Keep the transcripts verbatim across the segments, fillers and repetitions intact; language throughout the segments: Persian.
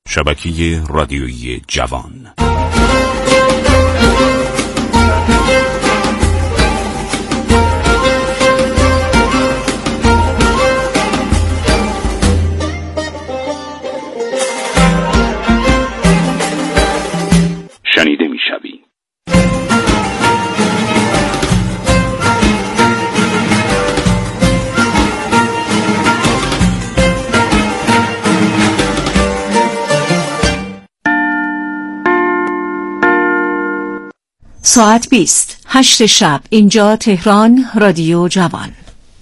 شبکه رادیویی جوان. شنیده می‌شوی. ساعت بیست، هشت شب، اینجا تهران، رادیو جوان.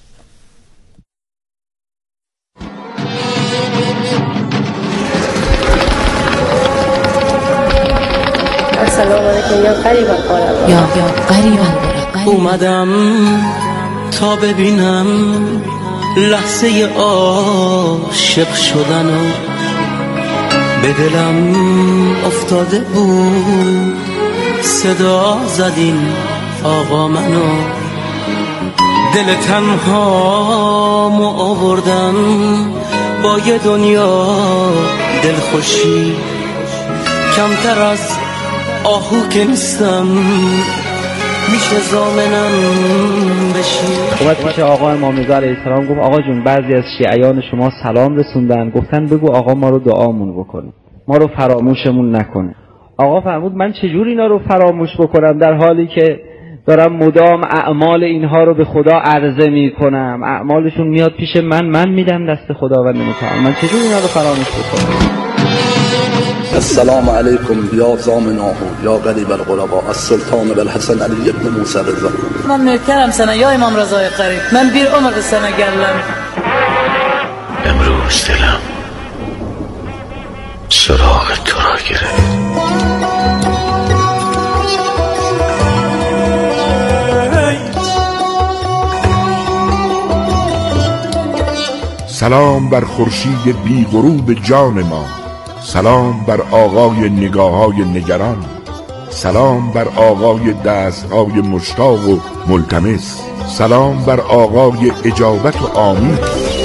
السلام علیکم یا قریبا قربا یا یا قریبا قربا. اومدم تا ببینم لحظه عاشق شدنو، به دلم افتاده بود صدا زدین آقا منو، دل تنهامو آوردم با یه دنیا دلخوشی، کمتر از آهو که نیستم میشه زامنم بشی. اومد پیش آقا امام رضا علیه السلام گفت آقا جون بعضی از شیعیان شما سلام رسوندن، گفتن بگو آقا ما رو دعامون بکنه، ما رو فراموشمون نکنه. آقا فرمود من چجور اینا رو فراموش بکنم در حالی که دارم مدام اعمال اینها رو به خدا عرضه میکنم، اعمالشون میاد پیش من، من میدم دست خداوند متعال، من چجور اینا رو فراموش بکنم؟ السلام علیکم یا زامناه یا قریب الغرباء السلطان بالحسن علی ابن موسی رضا. من نوکرم سنه یا امام رضای قریب، من بیر عمر به سنه گرلم. امروز دلم سراغ تو را گرفت. سلام بر خورشید بی غروب جان ما، سلام بر آقای نگاه‌های نگران، سلام بر آقای دست‌های مشتاق و ملتمس، سلام بر آقای اجابت و آمین.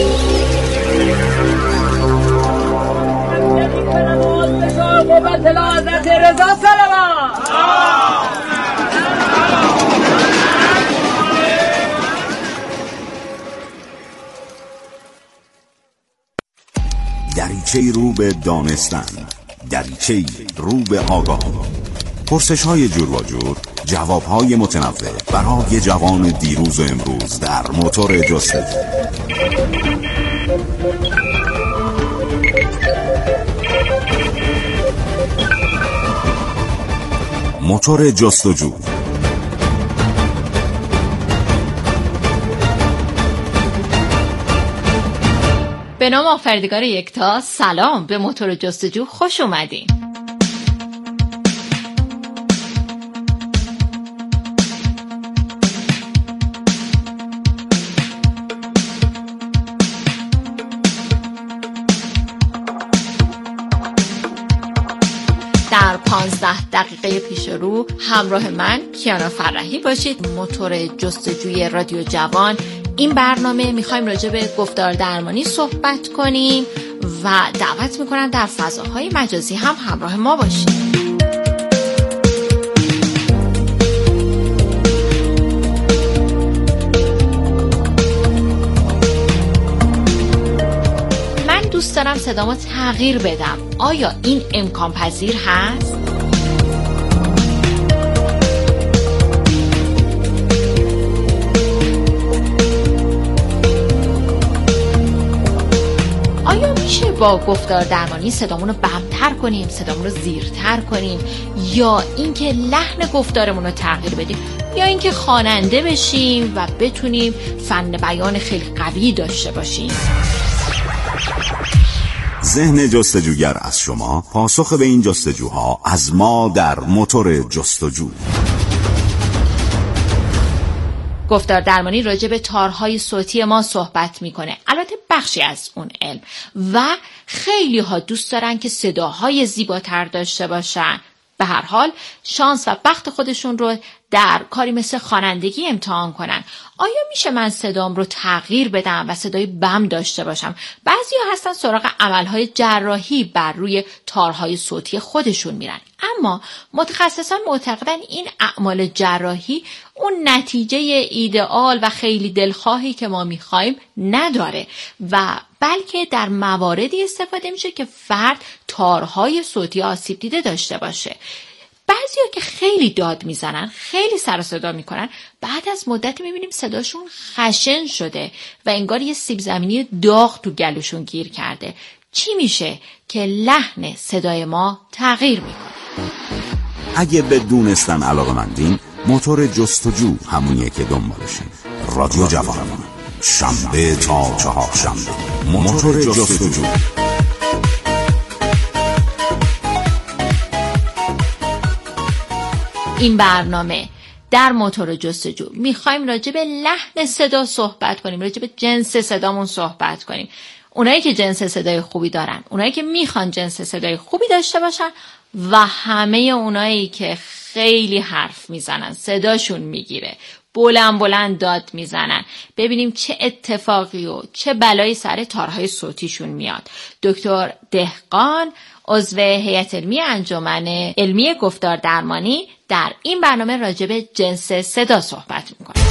دریچه‌ای رو به دانستن، دریچه‌ای رو به آگاهی، پرسش‌های جور و جور، جواب‌های متنوع برای جوان دیروز و امروز در موتور جستجو. موتور جستجو. به نام آفریدگار یکتا، سلام، به موتور جستجو خوش اومدین. در پانزده دقیقه پیش رو همراه من کیانا فرحی باشید. موتور جستجوی رادیو جوان، این برنامه میخوایم راجع به گفتار درمانی صحبت کنیم و دعوت میکنم در فضاهای مجازی هم همراه ما باشید. من دوست دارم صدامو تغییر بدم. آیا این امکان پذیر هست؟ میشه با گفتار درمانی صدامون رو بمتر کنیم، صدامون رو زیرتر کنیم، یا اینکه لحن گفتارمون رو تغییر بدیم، یا اینکه خواننده بشیم و بتونیم فن بیان خیلی قوی داشته باشیم؟ ذهن جستجوگر از شما، پاسخ به این جستجوها از ما در موتور جستجو. گفتار درمانی راجع به تارهای صوتی ما صحبت میکنه، البته بخشی از اون علم، و خیلی ها دوست دارن که صداهای زیباتر داشته باشن. به هر حال شانس و بخت خودشون رو در کاری مثل خوانندگی امتحان کنن. آیا میشه من صدام رو تغییر بدم و صدای بم داشته باشم؟ بعضیا هستن سراغ عملهای جراحی بر روی تارهای صوتی خودشون میرن، اما متخصصان معتقدن این اعمال جراحی اون نتیجه ایدئال و خیلی دلخواهی که ما میخوایم نداره و بلکه در مواردی استفاده میشه که فرد تارهای صوتی آسیب دیده داشته باشه. بعضیا که خیلی داد میزنن، خیلی سر و صدا میکنن، بعد از مدتی میبینیم صداشون خشن شده و انگار یه سیب زمینی داغ تو گلوشون گیر کرده. چی میشه که لحن صدای ما تغییر میکنه؟ اگه به دونستن علاقه‌مندین، موتور جستجو همونیه که دنبالشین. رادیو جوان، شنبه تا چهار شنبه، موتور جستجو. این برنامه در موتور جستجو میخوایم راجع به لحن صدا صحبت کنیم، راجع به جنس صدامون صحبت کنیم. اونایی که جنس صدای خوبی دارن، اونایی که میخوان جنس صدای خوبی داشته باشن و همه اونایی که خیلی حرف میزنن، صداشون میگیره، بلند بلند داد میزنن. ببینیم چه اتفاقی و چه بلایی سر تارهای صوتیشون میاد. دکتر دهقان، عضو هیئت علمی انجمن علمی گفتار درمانی، در این برنامه راجع به جنس صدا صحبت میکنه.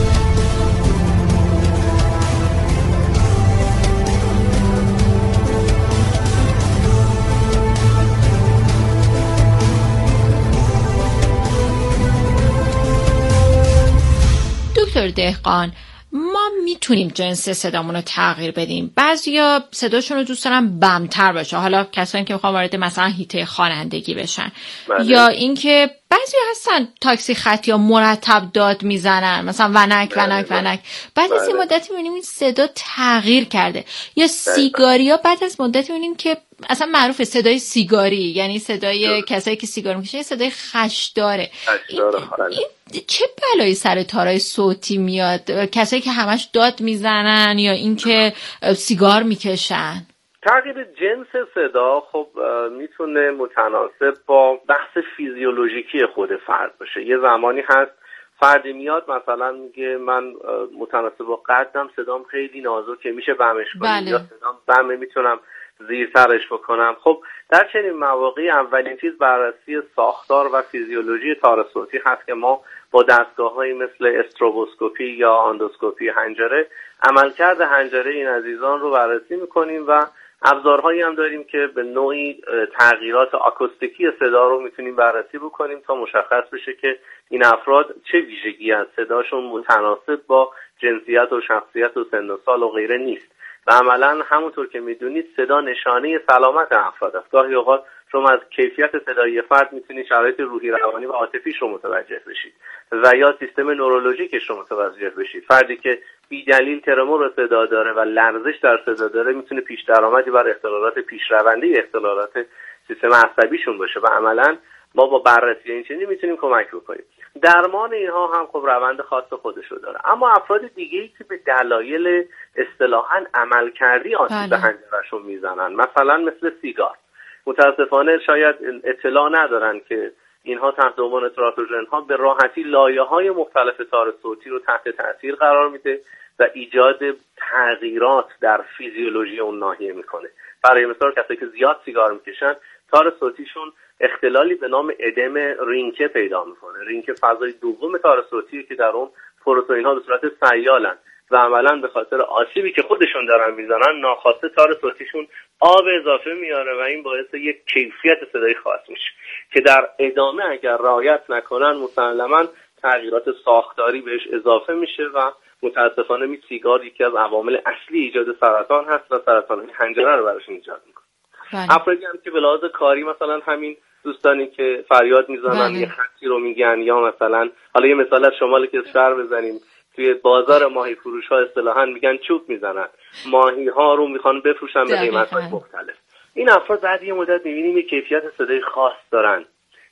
دکتر دهقان، ما میتونیم جنس صدامون رو تغییر بدیم. بعضیا صداشون رو دوست دارن بمتر باشه، حالا کسانی که میخوان وارد مثلا حیطه خوانندگی بشن، بله. یا اینکه بعضیا هستن تاکسی خط یا مرتب داد میزنن، مثلا ونک بله. ونک ونک بعد بله. از این مدتی میبینیم این صدا تغییر کرده. یا سیگاریا بعد از مدتی میبینیم که اصلا معروفه صدای سیگاری، یعنی صدای بله. کسایی که سیگار میکشن صدای خشداره. خشداره این, این چه بلایی سر تارای صوتی میاد؟ کسایی که همش داد میزنن یا اینکه سیگار میکشن؟ تغییر جنس صدا خب میتونه متناسب با بحث فیزیولوژیکی خود فرد باشه. یه زمانی هست فردی میاد مثلا میگه من متناسب با قدم صدام خیلی نازکه، میشه بمش کنم، بله. یا صدام بمه میتونم زیر سرش بکنم. خب در چنین مواقعی اولین چیز بررسی ساختار و فیزیولوژی تار صوتی هست که ما با دستگاه‌هایی مثل استروبوسکوپی یا آندوسکوپی حنجره عملکرد حنجره این عزیزان رو بررسی میکنیم و ابزارهایی هم داریم که به نوعی تغییرات آکوستیکی صدا رو میتونیم بررسی بکنیم تا مشخص بشه که این افراد چه ویژگی از صداشون متناسب با جنسیت و شخصیت و سن و سال و غیره نیست. و عملا همونطور که میدونید صدا نشانه سلامت افراد است. گاهی اوقات شما از کیفیت صدای فرد میتونید شرایط روحی روانی و عاطفیش رو متوجه بشید و یا سیستم نورولوژیکش رو متوجه بشید. فردی که بی دلیل ترمور صدا داره و لرزش در صدا داره میتونه پیش درآمدی بر اختلالات پیشرونده اختلالات سیستم عصبیشون باشه و عملا ما با بررسی این چنین میتونیم کمک بکنیم. درمان اینها هم خب روند خاص خودشو داره. اما افراد دیگه‌ای که به دلایل اصطلاحاً عملکردی آسیب به حنجره‌شون میزنن، مثلا مثل سیگار، متاسفانه شاید اطلاع ندارن که اینها تحت عنوان تراتوژن ها به راحتی لایه‌های مختلف تار صوتی رو تحت تاثیر قرار میده و ایجاد تغییرات در فیزیولوژی اون ناحیه میکنه. برای مثال کسایی که زیاد سیگار میکشن تار صوتیشون اختلالی به نام ادم رینکه پیدا میکنه. رینکه فضای دوم تار صوتیه که در اون پروتئین ها به صورت سیالن و عملا به خاطر آسیبی که خودشون دارن میزنن ناخواسته تار صوتیشون آب اضافه میاره و این باعث یک کیفیت صدایی خاص میشه که در ادامه اگر رعایت نکنن مسلماً تغییرات ساختاری بهش اضافه میشه و متاسفانه می سیگار یکی از عوامل اصلی ایجاد سرطان هست و سرطان حنجره رو براش ایجاد میکنه. افرادی هم که به لحاظ کاری مثلا همین دوستانی که فریاد میزنن یه خطی رو میگن یا مثلا حالا یه مثال از شمال کشور بزنیم توی بازار ماهی فروش ها اصطلاحاً میگن چوب میزنن، ماهی ها رو میخوان بفروشن به قیمت های مختلف. این افراد بعد یه مدت میبینیم یه کیفیت صدای خاص دارن.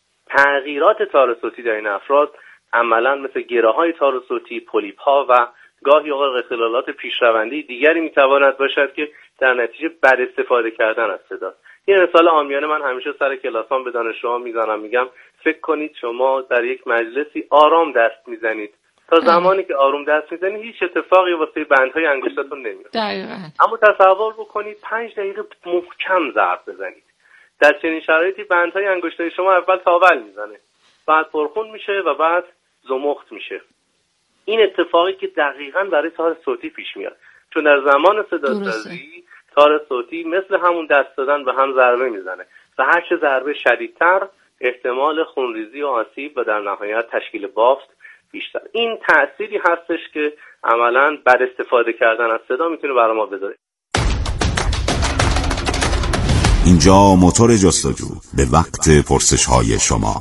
تغییرات تار صوتی در این افراد عملاً مثل گره های تار صوتی، پولیپ ها و گاهی اوقات اختلالات پیشرونده دیگری میتواند باشد که در نتیجه بد استفاده کردن از صدا. یه مثال عامیانه من همیشه سر کلاسام به دانشجوها میزنم، میگم فکر کنید شما در یک مجلسی آرام دست میزنید، تا زمانی که آروم دست میزنید هیچ اتفاقی واسه بندهای انگشتاتون نمیفته. اما تصور بکنید پنج دقیقه محکم ضرب بزنید. در چنین شرایطی بندهای انگشتای شما اول تاول میزنه، بعد پرخون میشه و بعد زمخت میشه. این اتفاقی که دقیقاً برای تار صوتی پیش میاد، چون در زمان صداسازی تار صوتی مثل همون دست دادن به هم ضربه میزنه و هر چه ضربه شدیدتر احتمال خونریزی و آسیب و در نهایت تشکیل بافت بیشتر. این تأثیری هستش که عملاً بد استفاده کردن از صدا میتونه برای ما بذاره. اینجا موتور جستجو به وقت پرسش های شما.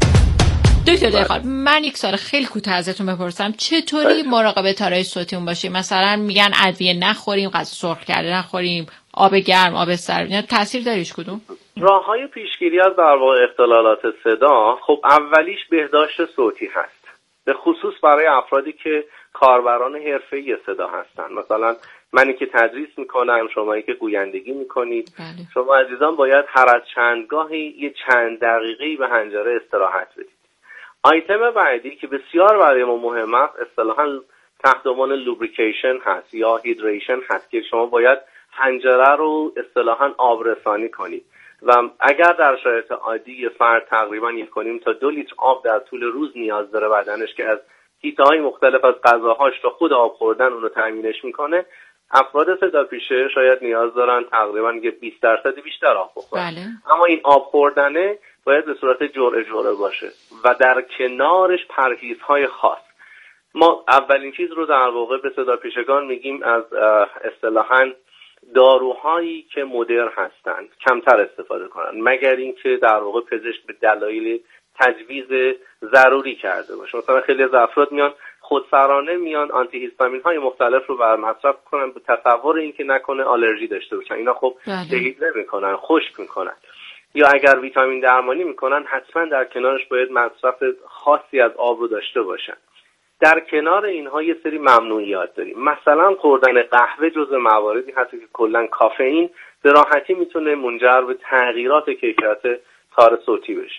دکتر دهقان، من یک سال خیلی کوتاه ازتون بپرسم چطوری مراقب تارهای صوتیمون باشیم؟ مثلا میگن ادویه نخوریم، غذا سرخ کرده نخوریم، آب گرم، آب سرد، اینا تاثیر داریش کدوم؟ راههای پیشگیری از در واقع اختلالات صدا، خب اولیش بهداشت صوتی هست، به خصوص برای افرادی که کاربران حرفه‌ای صدا هستن. مثلا منی که تدریس میکنم، شمایی که گویندگی میکنید، بله. شما عزیزان باید هر از چندگاهی یه چند دقیقه‌ای به حنجره استراحت بدید. آیتم بعدی که بسیار برای ما مهم است اصطلاحاً تحت عنوان لوبریکیشن هست یا هیدریشن هست که شما باید حنجره رو اصطلاحاً آبرسانی کنید و اگر در شرایط عادی یه فرد تقریباً یک کنیم تا دو لیتر آب در طول روز نیاز داره بدنش که از حیطه‌های مختلف از غذاهاش تا خود آب خوردن اون رو تامینش میکنه، افراد صداپیشه شاید نیاز دارن تقریباً یه بیست درصد بیشتر آب بخورن. بله. اما این آب خوردنه باید به صورت جرعه جرعه باشه و در کنارش پرهیزهای خاص. ما اولین چیز رو در واقع به صداپیشگان میگیم از اصطلاحاً داروهایی که مدر هستند کمتر استفاده کنن، مگر اینکه در واقع پزشک به دلایل تجویز ضروری کرده باشه. مثلا خیلی از افراد میان خودسرانه میان آنتی هیستامین های مختلف رو بر مصرف کنن به تصور اینکه نکنه آلرژی داشته باشن. اینا خب دهیدره میکنن، خشک میکنن. یا اگر ویتامین درمانی میکنن حتما در کنارش باید مصرف خاصی از آب رو داشته باشن. در کنار اینها یه سری ممنوعیات داریم. مثلا خوردن قهوه جزو مواردی هست که کلا کافئین به راحتی میتونه منجر به تغییرات کیفیت تار صوتی بشه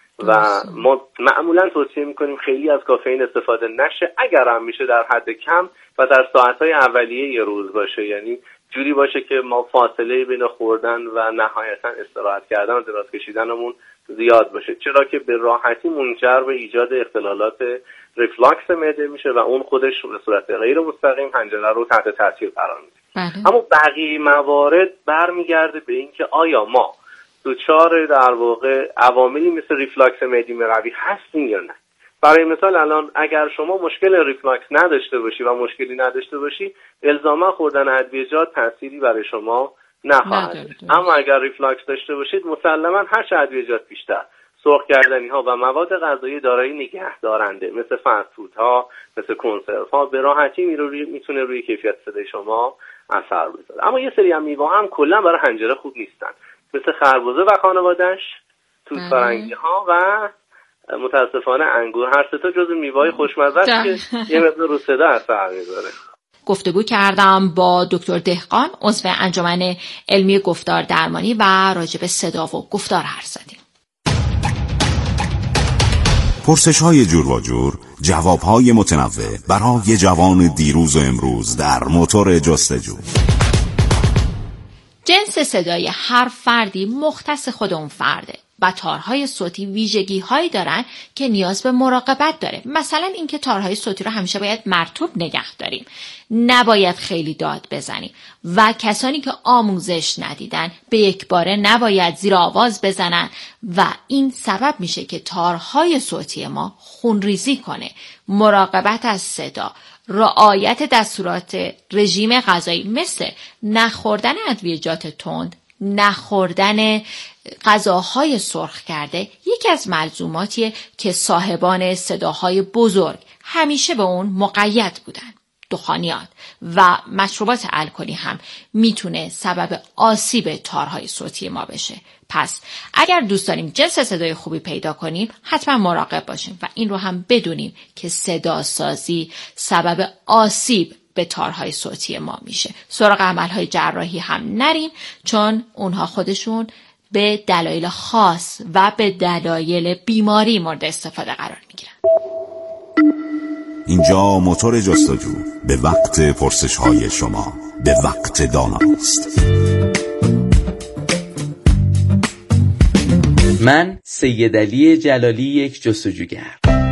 و ما معمولا توصیه میکنیم خیلی از کافئین استفاده نشه، اگر هم میشه در حد کم و در ساعتهای اولیه یه روز باشه، یعنی جوری باشه که ما فاصله بین خوردن و نهایتا استراحت کردن و دراز کشیدنمون زیاد باشه، چرا که به راحتی منجر به ایجاد اختلالات ریفلاکس معده میشه و اون خودش به صورت غیر مستقیم حنجره رو تحت تاثیر قرار میده. اما بقیه موارد برمیگرده به اینکه آیا ما دوچار در واقع عواملی مثل ریفلاکس معده قوی هستیم یا نه. برای مثال الان اگر شما مشکل ریفلاکس نداشته باشی و مشکلی نداشته باشی، الزاما خوردن ادویه‌جات تأثیری برای شما نخواهد داشت. اما اگر ریفلاکس داشته باشید مسلما هر چه ادویه‌جات بیشتر، سرخ کردنی ها و مواد غذایی دارای نگهدارنده مثل فست فود ها، مثل کنسرو ها به راحتی میتونه روی کیفیت صدای شما اثر بذاره. اما یه سری از میوه هم کلا برای حنجره خوب نیستن، مثل خربزه و خانواده‌اش، توت فرنگی ها و متاسفانه انگور. هر سه تا جزو میوه‌های خوشمزه است که یه مقدار رو صدا اثر میذاره. گفتگو کردم با دکتر دهقان، عضو انجمن علمی گفتار درمانی و راجع به صدا و گفتار حرف زدیم. پرسش های جور و جور، جواب های متنوع برای جوان دیروز و امروز در موتور جستجو. جنس صدای هر فردی مختص خود اون فرده و تارهای صوتی ویژگی هایی دارن که نیاز به مراقبت داره. مثلا اینکه تارهای صوتی رو همیشه باید مرطوب نگه داریم، نباید خیلی داد بزنیم و کسانی که آموزش ندیدن به یک باره نباید زیر آواز بزنن و این سبب میشه که تارهای صوتی ما خونریزی کنه. مراقبت از صدا، رعایت دستورات رژیم غذایی مثل نخوردن ادویه‌جات تند، نخوردن غذاهای سرخ کرده یکی از ملزوماتیه که صاحبان صداهای بزرگ همیشه به اون مقید بودن. دخانیات و مشروبات الکلی هم میتونه سبب آسیب تارهای صوتی ما بشه. پس اگر دوست داریم جنس صدای خوبی پیدا کنیم حتما مراقب باشیم و این رو هم بدونیم که صدا سازی سبب آسیب به تارهای صوتی ما میشه. سراغ عملهای جراحی هم نریم چون اونها خودشون به دلایل خاص و به دلایل بیماری مورد استفاده قرار میگیرن. اینجا موتور جستجو به وقت پرسش های شما، به وقت داناست. من سید علی جلالی، یک جستجوگر.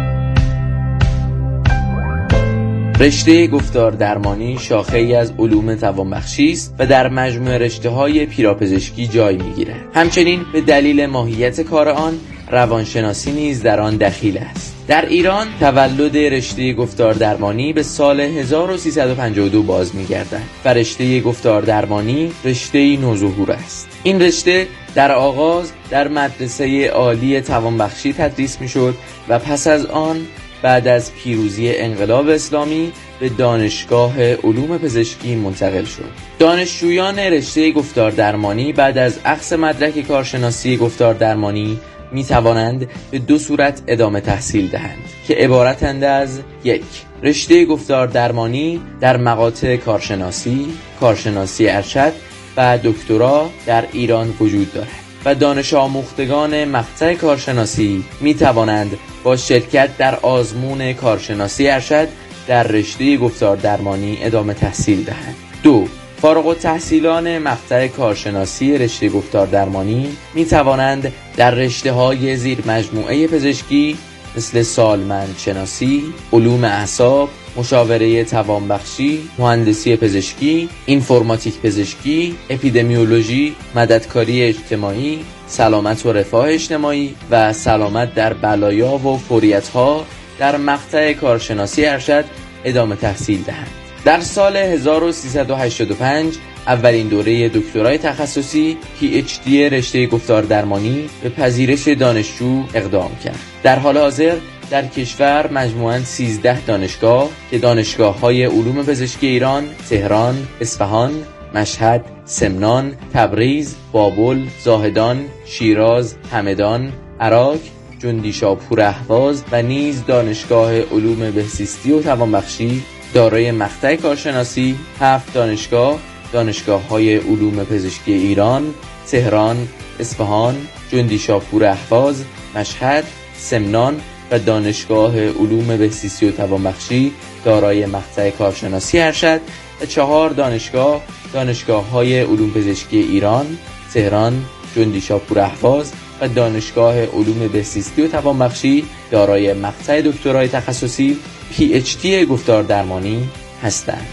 رشته گفتار درمانی شاخه‌ای از علوم توانبخشی است و در مجموع رشته‌های پیراپزشکی جای می‌گیرد. همچنین به دلیل ماهیت کار آن، روانشناسی نیز در آن دخیل است. در ایران تولد رشته گفتار درمانی به سال هزار و سیصد و پنجاه و دو باز می‌گردد و رشته گفتار درمانی رشته‌ای نوظهور است. این رشته در آغاز در مدرسه عالی توانبخشی تدریس می‌شد و پس از آن بعد از پیروزی انقلاب اسلامی به دانشگاه علوم پزشکی منتقل شد. دانشجویان رشته گفتار درمانی بعد از اخذ مدرک کارشناسی گفتار درمانی می توانند به دو صورت ادامه تحصیل دهند که عبارتند از: یک، رشته گفتار درمانی در مقاطع کارشناسی، کارشناسی ارشد و دکترا در ایران وجود دارد و دانش آموختگان مقطع کارشناسی می توانند با شرکت در آزمون کارشناسی ارشد در رشته گفتار درمانی ادامه تحصیل دهند. دو، فارغ التحصیلان مقطع کارشناسی رشته گفتار درمانی می توانند در رشته‌های زیر مجموعه پزشکی مثل سالمندشناسی، علوم اعصاب، مشاوره توانبخشی، مهندسی پزشکی، اینفورماتیک پزشکی، اپیدمیولوژی، مددکاری اجتماعی، سلامت و رفاه اجتماعی و سلامت در بلایا و فوریت‌ها در مقطع کارشناسی ارشد ادامه تحصیل دهند. در سال هزار و سیصد و هشتاد و پنج اولین دوره دکترای تخصصی پی اچ دی رشته گفتار درمانی به پذیرش دانشجو اقدام کرد. در حال حاضر در کشور مجموعاً سیزده دانشگاه که دانشگاه‌های علوم پزشکی ایران، تهران، اصفهان، مشهد، سمنان، تبریز، بابل، زاهدان، شیراز، همدان، عراق، جندیشاپور اهواز و نیز دانشگاه علوم بهزیستی و توانبخشی دارای مقطع کارشناسی، هفت دانشگاه، دانشگاه‌های علوم پزشکی ایران، تهران، اصفهان، جندیشاپور اهواز، مشهد، سمنان و دانشگاه علوم بهزیستی و توانبخشی دارای مقطع کارشناسی ارشد و چهار دانشگاه، دانشگاه‌های علوم پزشکی ایران، تهران، جندیشاپور اهواز و دانشگاه علوم بهزیستی و توانبخشی دارای مقطع دکترای تخصصی پی اچ دی گفتار درمانی هستند.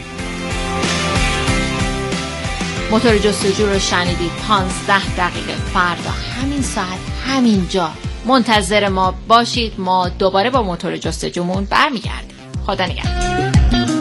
موتور جستجو رو شنیدید. پانزده دقیقه فردا همین ساعت همین جا منتظر ما باشید. ما دوباره با موتور جستجومون برمیگردیم. خدا نگهدار.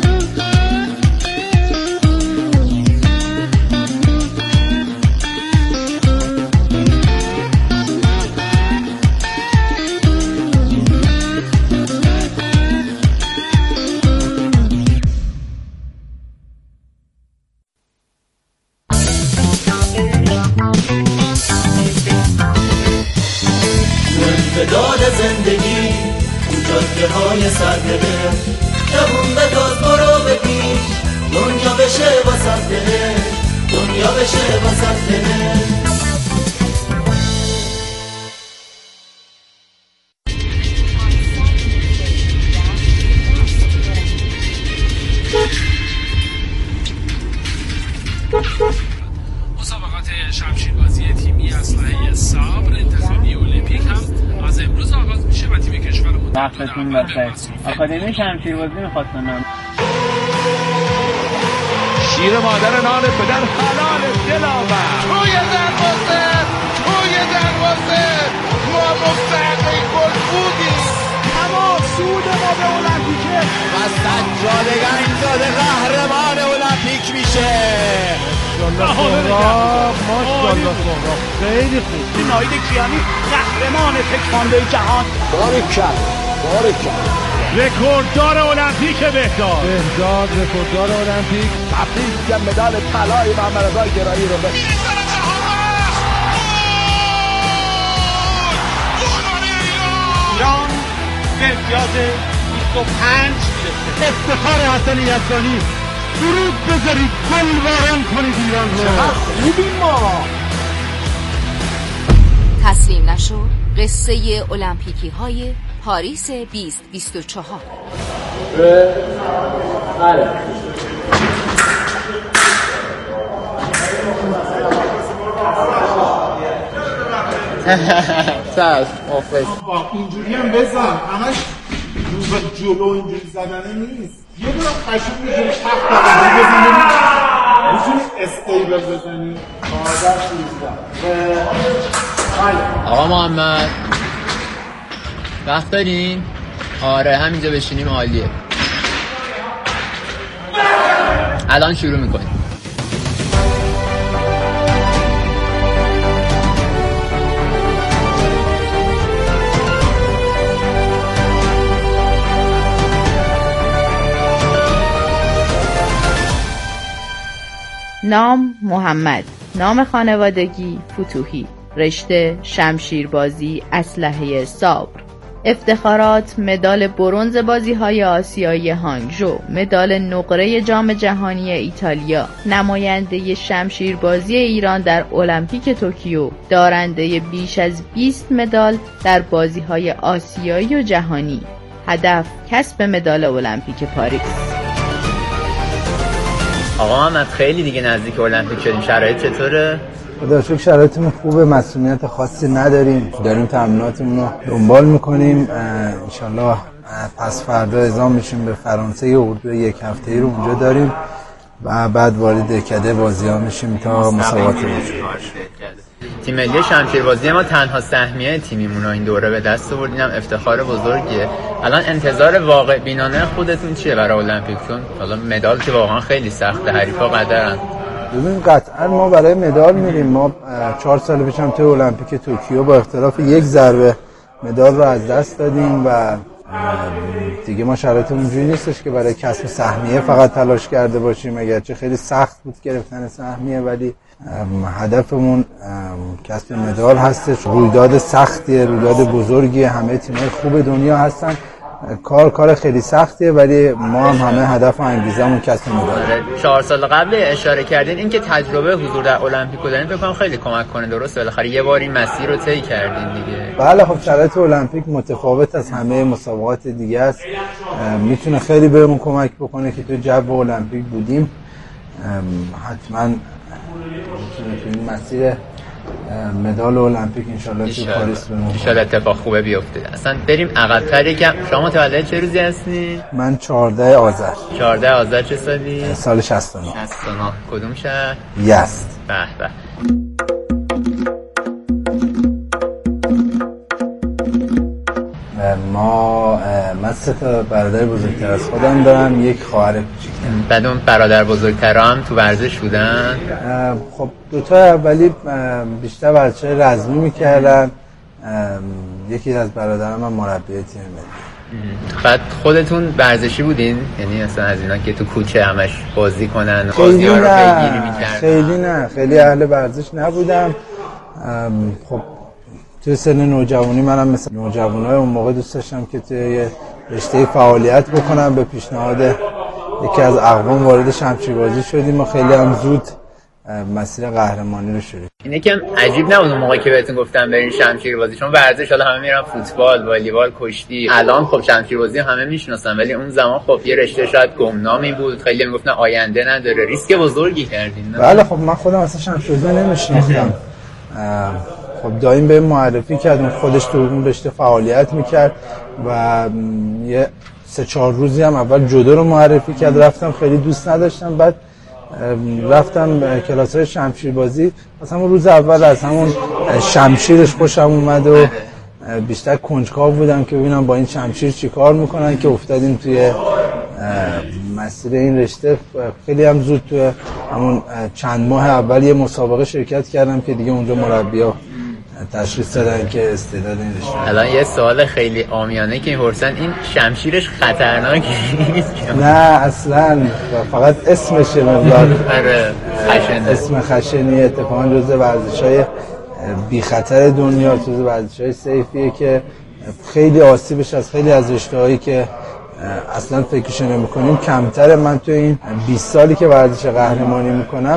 داد زندگی تو جاده های سرده جوون به تاز برو به پیش دنیا بشه واسد ده دنیا بشه واسد ده مسابقات شمشیربازی تیمی اسلحه صبر انتخابی المپیک هم از امروز آغاز میشه و تیم کشورمون وقتتون بخیر. آکادمی شمشیربازی می‌خواستم شیر مادر نان پدر حلال دلاور توی دروازه توی دروازه ما مستحق گل بودیم. اما سود ما به المپیکه و سجاد گنجزاده قهرمان المپیک میشه. ماشاءالله ماشاءالله سهراب خیلی خوب. ناهید کیانی قهرمان تکواندو جهان. باریکلا باریکلا. رکورددار المپیک بهداد بهداد رکورددار المپیک. تبریک میگم مدال طلای محمد رضا گرایی رو به ایران به امتیاز بیست و پنج میرسه. افتخار حسن یزدانی. درود بذارید گل وارن کنید ایران رو. چقدر خوبیم ما. تسلیم نشد قصه المپیکی های پاریس بیست بیست و چهار. چشم آفرین. اینجوری هم بزن، همش جلو اینجوری زدنه نیست. یه دونه خشم میگیری تخت اینجوری بزنی، میتونی استیبل بزنی. آدر سیزده. آقا محمد وقت دارین؟ آره همینجا بشینیم عالیه. الان شروع میکنیم. نام محمد، نام خانوادگی فتوحی، رشته شمشیربازی اسلحه صبر، افتخارات مدال برنز بازی‌های آسیایی هانگژو، مدال نقره جام جهانی ایتالیا، نماینده شمشیربازی ایران در المپیک توکیو، دارنده بیش از بیست مدال در بازی‌های آسیایی و جهانی. هدف کسب مدال المپیک پاریس. آقا محمد خیلی دیگه نزدیک المپیک شدیم، شرایط چطوره؟ خدا شکر شرایطمون خوبه، مسئولیت خاصی نداریم، داریم تمریناتمون رو دنبال میکنیم. انشالله پس فردا اعزام میشیم به فرانسه، یه اردو یک هفته‌ای رو اونجا داریم و بعد وارد دکده بازی‌ها میشیم تا مسابقات باشیم. تیم ملی شمشیربازی ما تنها سهمیه تیمیمون رو این دوره به دست آورد، اینم افتخار بزرگیه. الان انتظار واقع بینانه خودتون چیه برای المپیک؟ چون حالا مدال که واقعا خیلی سخته، حریفا قدرن. ببین قطعا ما برای مدال میریم. ما چهار سال پیش هم توی المپیک توکیو با اختلاف یک ضربه مدال رو از دست دادیم و دیگه ما شرایطمون اونجوری نیستش که برای کسب سهمیه فقط تلاش کرده باشیم، اگرچه خیلی سخت بود گرفتن سهمیه، ولی هدفمون کسب مدال هستش. رویداد سختیه، رویداد بزرگیه، همه تیم‌های خوب دنیا هستن، کار کار خیلی سختیه، ولی ما هم همه هدف و انگیزمون کسب مدال. چهار سال قبل اشاره کردین اینکه تجربه حضور در المپیک رو دارین، فکر کنم خیلی کمک کنه. درسته بالاخره یه بار این مسیر رو طی کردین دیگه. بله خب شرایط المپیک متفاوت از همه مسابقات دیگه است، میتونه خیلی بهمون کمک بکنه که تو جو المپیک بودیم. حتما میتونه تو این مسیر مدال المپیک انشالله تو پاریس بمونه. انشالله اتفاق خوبه بیفته. اصلا بریم عقب‌تر یکم. شما متولد چه روزی هستی؟ من چهارده آذر. چهارده آذر چه سالی؟ سال شصت و نه. شصت و نه. کدوم شهر؟ یزد. به به. ما من سه تا برادر بزرگتر از خودم دارم، یک خواهر کوچیک. بعد اون برادر بزرگترا هم تو ورزش بودن؟ خب دو تا اولی بیشتر ورزش رزمی میکردن، یکی از برادرام هم مربی تیم ملی. بعد خودتون ورزشی بودین؟ یعنی اصلا از اینا که تو کوچه همش بازی کنن بازی‌ها رو پیگیری می‌کردن؟ خیلی نه، خیلی اهل ورزش نبودم. خب توی سن نوجوانی منم مثل نوجوانای اون موقع دوست داشتم که توی رشته فعالیت بکنم. به پیشنهاد یکی از اقوام وارد شمشیربازی شدیم و خیلی هم زود مسیر قهرمانی رو شروع. اینه که عجیب نبود اون موقع که بهتون گفتم برین شمشیربازی، چون ورزش حالا همه میرن فوتبال، والیبال، کشتی. الان خب شمشیربازی همه میشناسن، ولی اون زمان خب یه رشته شاید گمنامی بود، خیلی میگفتن آینده نداره. ریسک بزرگی کردین. بله خب من خودم اصلا شمشیربازی نمیشناختم. خب دایم به معرفی کردم، خودش تو اون رشته فعالیت میکرد و یه سه چهار روزی هم اول جودو رو معرفی کرد. رفتم، خیلی دوست نداشتم، بعد رفتم کلاس‌های شمشیربازی. مثلا روز اول از همون شمشیرش خوشم اومد و بیشتر کنجکاو بودم که ببینم با این شمشیر چی کار میکنن، که افتادیم توی مسیر این رشته. خیلی هم زود توی همون چند ماه اول یه مسابقه شرکت کردم که دیگه اونجا مربی‌ها تشخیص دادن که استعداد این رشته. الان یه سوال خیلی عامیانه که میپرسن، این شمشیرش خطرناک نیست؟ نه اصلا، فقط اسمشه مقدار خشنه. اسم خشنی. اتفاقا جزء ورزش‌های بی خطر دنیا، جزء ورزش‌های سیفیه که خیلی آسیبش از خیلی از رشته‌هایی که اصلا فکرش نمی‌کنیم کمتره. من تو این بیست سالی که ورزش قهرمانی میکنم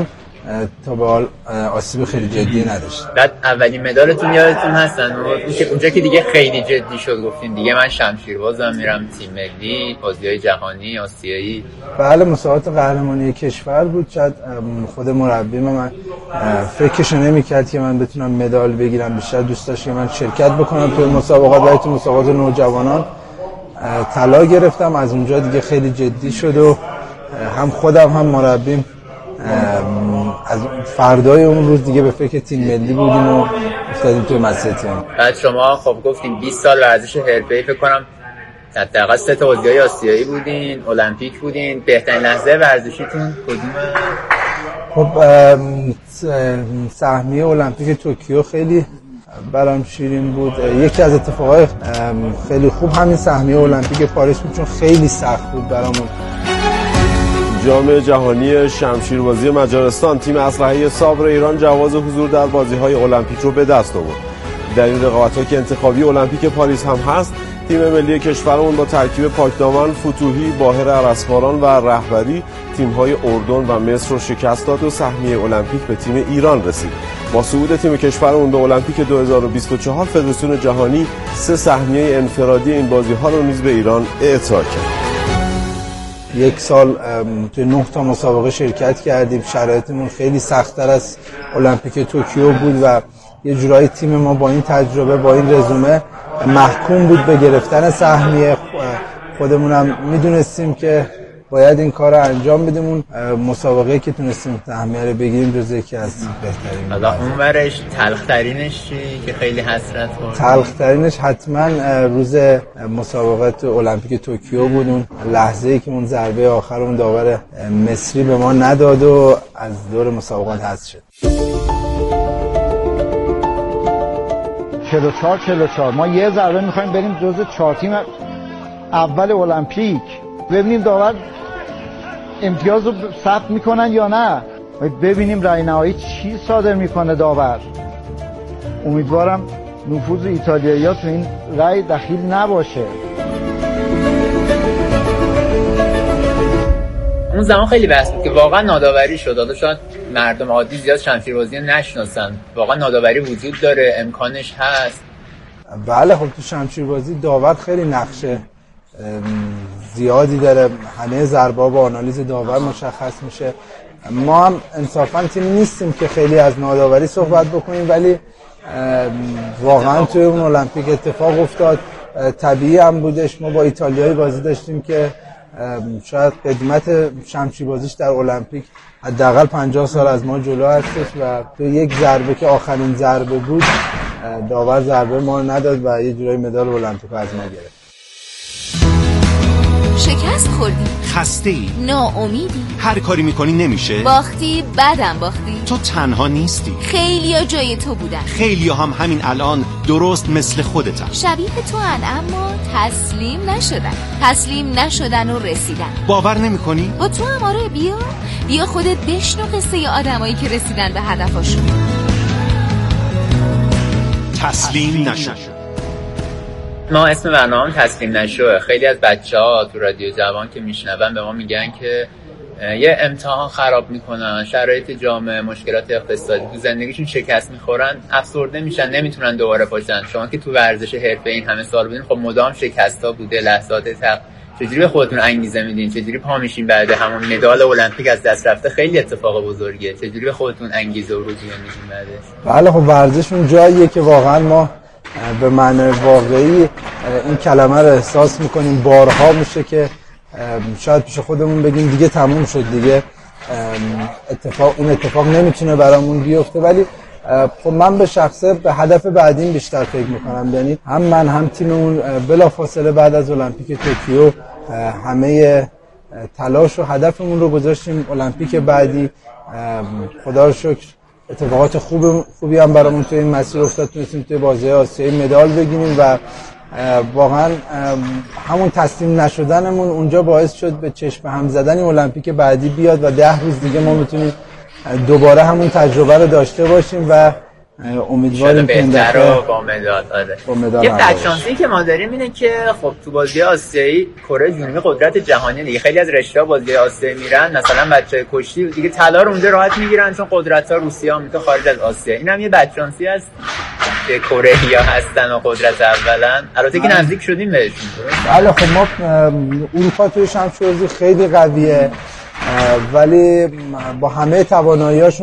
تا به حال آسیب خیلی جدی نداشت. بعد اولین مدالتون یادتون هستن اونجا که دیگه خیلی جدی شد گفتین دیگه من شمشیربازم میرم تیم ملی بازی‌های جهانی آسیایی؟ بله مسابقات قهرمانی کشور بود. شاید خود مربی من فکرش نمی‌کرد که من بتونم مدال بگیرم، بیشتر دوست داشت که من شرکت بکنم توی مسابقات و توی مسابقات نوجوانان طلا گرفتم. از اونجا دیگه خیلی جدی شد و هم خودم هم مربیم از فردای اون روز دیگه به فکر تیم ملی بودیم و افتادیم توی مسیر تیم. بعد شما خب گفتین بیست سال ورزش حرفه‌ای فکر کنم حداقل سه تا بازی‌های آسیایی بودین، المپیک بودین. بهترین لحظه ورزشیتون کدومه؟ خب سهمیه المپیک توکیو خیلی برام شیرین بود. یکی از اتفاقای خیلی خوب همین سهمیه المپیک پاریس بود چون خیلی سخت بود برامون. جام جهانی شمشیربازی مجارستان تیم اسلحه صبر ایران جواز حضور در بازی‌های المپیک رو به دست آورد. در این رقابت‌ها که انتخابی المپیک پاریس هم هست، تیم ملی کشورمون با ترکیب پاکدامن، فتوحی، باهر ارسباران و رهبری تیم‌های اردن و مصر رو شکست داد و سهمیه المپیک به تیم ایران رسید. با صعود تیم کشورمون به المپیک دو هزار و بیست و چهار فدراسیون جهانی سه سهمیه انفرادی این بازی‌ها رو نیز به ایران اعطا کرد. یک سال توی نه تا مسابقه شرکت کردیم. شرایطمون خیلی سخت‌تر از المپیک توکیو بود و یه جورایی تیم ما با این تجربه با این رزومه محکوم بود به گرفتن سهمیه. خودمونم میدونستیم که باید این کار رو انجام بدیم. اون مسابقه که تونستیم سهمیه رو بگیریم جز یکی از بهترین. حالا اونورش تلخ‌ترینش چی که خیلی حسرت خورد؟ تلخ‌ترینش حتما روز مسابقات المپیک توکیو بود. اون لحظه‌ای که اون ضربه آخر اون داور مصری به ما نداد و از دور مسابقات حذف شد. چهل و چهار چهل و چهار ما یه ضربه می‌خوایم بریم جزو چهار تیم اول المپیک، ببینیم داور امتیاز رو ثبت میکنن یا نه. ببینیم رای نهایی چی صادر میکنه داور. امیدوارم نفوذ ایتالیایی‌ها تو این رای دخیل نباشه. اون زمان خیلی بحث بود که واقعا ناداوری شد. حالا شاید مردم عادی زیاد شمشیربازی نشناسن. واقعا ناداوری وجود داره، امکانش هست. بله خب تو شمشیربازی داور خیلی نقشه زیادی داره. همه ضربه‌ها با آنالیز داور مشخص میشه. ما هم انصافا تیم نیستیم که خیلی از ناداوری صحبت بکنیم، ولی واقعا توی اون المپیک اتفاق افتاد. طبیعی هم بودش. ما با ایتالیایی بازی داشتیم که شاید قدمت شمشیربازیش در المپیک حداقل پنجاه سال از ما جلو هستش و تو یک ضربه که آخرین ضربه بود داور ضربه ما نداد و یه جورایی مدال المپیک از ما گرفت. شکست خوردی، خسته‌ای، ناامیدی، هر کاری میکنی نمیشه، باختی، بعدم باختی. تو تنها نیستی. خیلیا جای تو بودن، خیلیا هم همین الان درست مثل خودتن، شبیه تو هن، اما تسلیم نشدن تسلیم نشدن و رسیدن. باور نمیکنی؟ با تو هم آره. بیا بیا خودت بشنو قصه آدمایی که رسیدن به هدفشون. تسلیم نشد. ما اسم برنامه تسلیم نشوه. خیلی از بچه‌ها تو رادیو جوان که میشنون به ما میگن که یه امتحان خراب میکنن، شرایط جامعه، مشکلات اقتصادی تو زندگیشون شکست میخورن، افسرده میشن، نمیتونن دوباره پاشن. شما که تو ورزش حرفه این همه سال بودین، خب مدام شکستا بوده، لحظات تق. چجوری به خودتون انگیزه میدین؟ چجوری پا میشین بعد همون مدال المپیک از دست رفته؟ خیلی اتفاق بزرگیه. چجوری به خودتون انگیزه و روحیه میدین بعدش؟ بله خب ورزش اون جاییه که واقعا ما به معنی واقعی این کلمه رو احساس میکنیم. بارها میشه که شاید پیش خودمون بگیم دیگه تموم شد، دیگه اتفاق این اتفاق نمیتونه برامون بیفته، ولی خب من به شخصه به هدف بعدیم بیشتر فکر میکنم. یعنی هم من هم تیممون بلافاصله بعد از المپیک توکیو همه تلاش و هدفمون رو گذاشتیم المپیک بعدی. خدا رو شکر اتفاقات خوب خوبی هم برامون توی این مسیر افتاد. تونستیم توی بازی آسیایی مدال بگیریم و واقعا همون تسلیم نشدنمون اونجا باعث شد به چشم هم زدن المپیک بعدی بیاد و ده روز دیگه ما بتونیم دوباره همون تجربه رو داشته باشیم و امیدواریم که این دفعه با مدال. آره. با مدال. یه بدشانسی که ما داریم اینه که خب تو بازی آسیایی کره جنوبی قدرت جهانی دیگه، خیلی از رشته‌ها بازی آسیایی میرن، مثلا بچهای کشتی دیگه طلا رو اونجا راحت میگیرن چون قدرت‌ها روسیه ها میتونه خارج از آسیا. اینم یه بدشانسی است که کره‌ها هستن و قدرت اولن، البته که نزدیک شدیم بهشون. بله خب ما اروپا توی شمشیربازی خیلی قویه ولی با همه توانایی‌هاشون